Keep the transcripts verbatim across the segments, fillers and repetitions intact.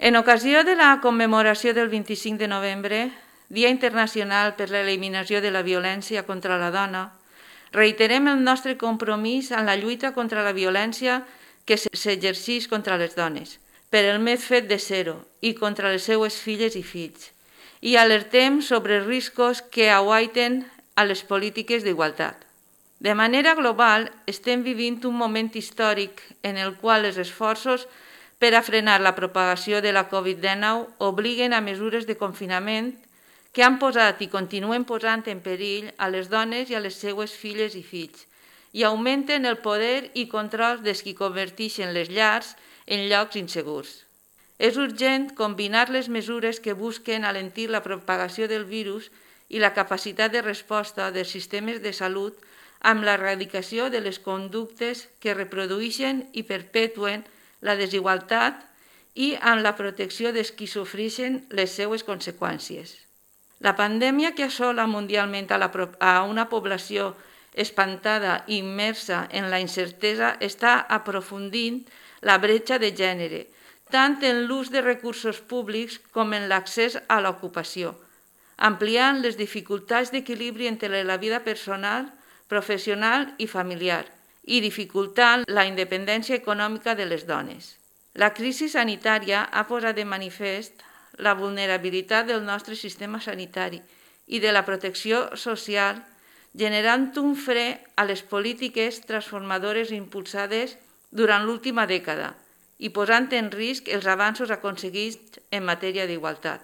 En ocasió de la commemoració del vint-i-cinc de novembre, Dia Internacional per l'Eliminació de la Violència contra la Dona, reiterem el nostre compromís en la lluita contra la violència que s'exerceix contra les dones, per el més fet de ser-ho i contra les seues filles i fills, i alertem sobre els riscos que aguaiten a les polítiques d'igualtat. De manera global, estem vivint un moment històric en el qual els esforços per a frenar la propagació de la covid dinou obliguen a mesures de confinament que han posat i continuen posant en perill a les dones i a les seues filles i fills i augmenten el poder i control dels qui converteixen les llars en llocs insegurs. És urgent combinar les mesures que busquen alentir la propagació del virus i la capacitat de resposta dels sistemes de salut amb l'erradicació de les conductes que reprodueixen i perpetuen la desigualtat i amb la protecció dels qui sofreixen les seues conseqüències. La pandèmia que assola mundialment a, la, a una població espantada i immersa en la incertesa està aprofundint la bretxa de gènere, tant en l'ús de recursos públics com en l'accés a l'ocupació, ampliant les dificultats d'equilibri entre la vida personal, professional i familiar i dificultant la independència econòmica de les dones. La crisi sanitària ha posat de manifest la vulnerabilitat del nostre sistema sanitari i de la protecció social, generant un fre a les polítiques transformadores impulsades durant l'última dècada i posant en risc els avanços aconseguits en matèria d'igualtat.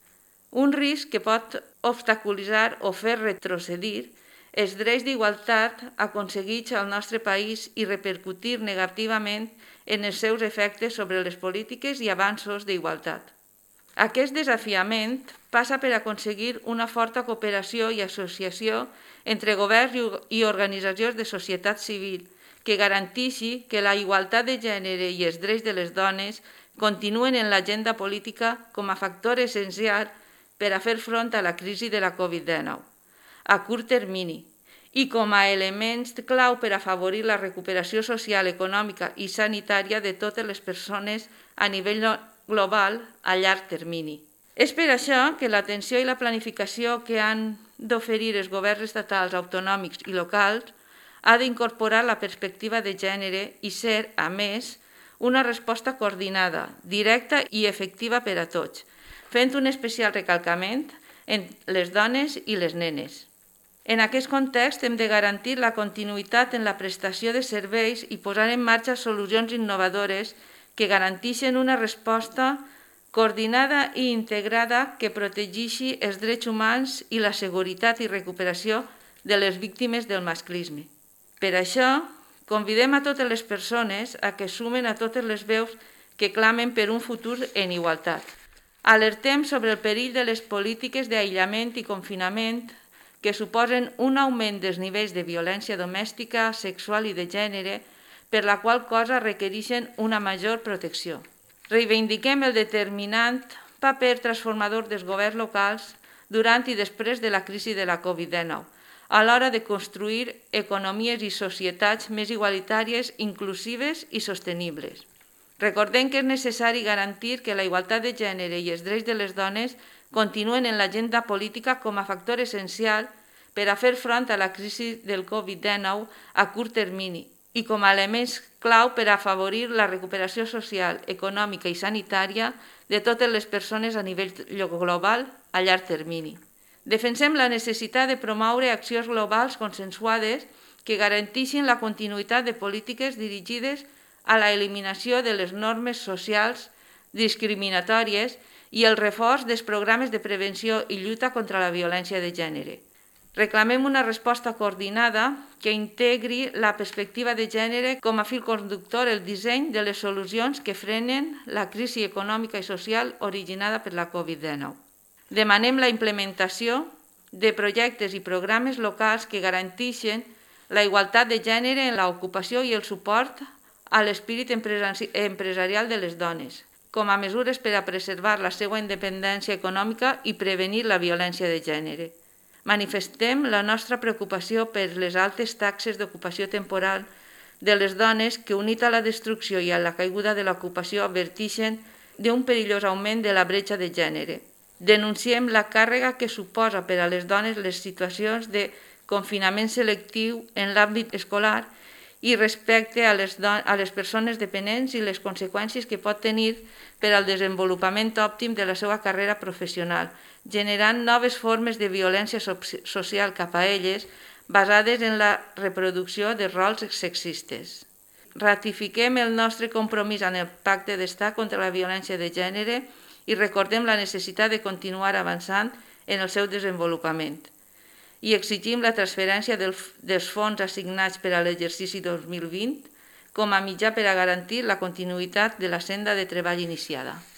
Un risc que pot obstaculitzar o fer retrocedir els drets d'igualtat aconseguits al nostre país i repercutir negativament en els seus efectes sobre les polítiques i avanços d'igualtat. Aquest desafiament passa per aconseguir una forta cooperació i associació entre governs i organitzacions de societat civil que garanteixi que la igualtat de gènere i els drets de les dones continuen en l'agenda política com a factor essencial per a fer front a la crisi de la covid dinou a curt termini i com a elements clau per afavorir la recuperació social, econòmica i sanitària de totes les persones a nivell global a llarg termini. És per això que l'atenció i la planificació que han d'oferir els governs estatals, autonòmics i locals ha d'incorporar la perspectiva de gènere i ser, a més, una resposta coordinada, directa i efectiva per a tots, fent un especial recalcament en les dones i les nenes. En aquest context hem de garantir la continuïtat en la prestació de serveis i posar en marxa solucions innovadores que garanteixen una resposta coordinada i integrada que protegeixi els drets humans i la seguretat i recuperació de les víctimes del masclisme. Per això, convidem a totes les persones a que sumen a totes les veus que clamen per un futur en igualtat. Alertem sobre el perill de les polítiques d'aïllament i confinament que suposen un augment dels nivells de violència domèstica, sexual i de gènere, per la qual cosa requereixen una major protecció. Reivindiquem el determinant paper transformador dels governs locals durant i després de la crisi de la covid dinou, a l'hora de construir economies i societats més igualitàries, inclusives i sostenibles. Recordem que és necessari garantir que la igualtat de gènere i els drets de les dones continuen en l'agenda política com a factor essencial per a fer front a la crisi del covid dinou a curt termini i com a elements clau per a afavorir la recuperació social, econòmica i sanitària de totes les persones a nivell global a llarg termini. Defensem la necessitat de promoure accions globals consensuades que garanteixin la continuïtat de polítiques dirigides a la eliminació de les normes socials discriminatòries i el reforç dels programes de prevenció i lluita contra la violència de gènere. Reclamem una resposta coordinada que integri la perspectiva de gènere com a fil conductor el disseny de les solucions que frenen la crisi econòmica i social originada per la covid dinou. Demanem la implementació de projectes i programes locals que garanteixen la igualtat de gènere en l'ocupació i el suport a l'espírit empresarial de les dones, com a mesures per a preservar la seva independència econòmica i prevenir la violència de gènere. Manifestem la nostra preocupació per les altes taxes d'ocupació temporal de les dones que, unit a la destrucció i a la caiguda de l'ocupació, adverteixen d'un perillós augment de la bretxa de gènere. Denunciem la càrrega que suposa per a les dones les situacions de confinament selectiu en l'àmbit escolar i respecte a les, a les persones dependents i les conseqüències que pot tenir per al desenvolupament òptim de la seva carrera professional, generant noves formes de violència social cap a elles basades en la reproducció de rols sexistes. Ratifiquem el nostre compromís en el Pacte d'Estat contra la violència de gènere i recordem la necessitat de continuar avançant en el seu desenvolupament. I exigim la transferència dels fons assignats per a l'exercici dos mil vint com a mitjà per a garantir la continuïtat de la senda de treball iniciada.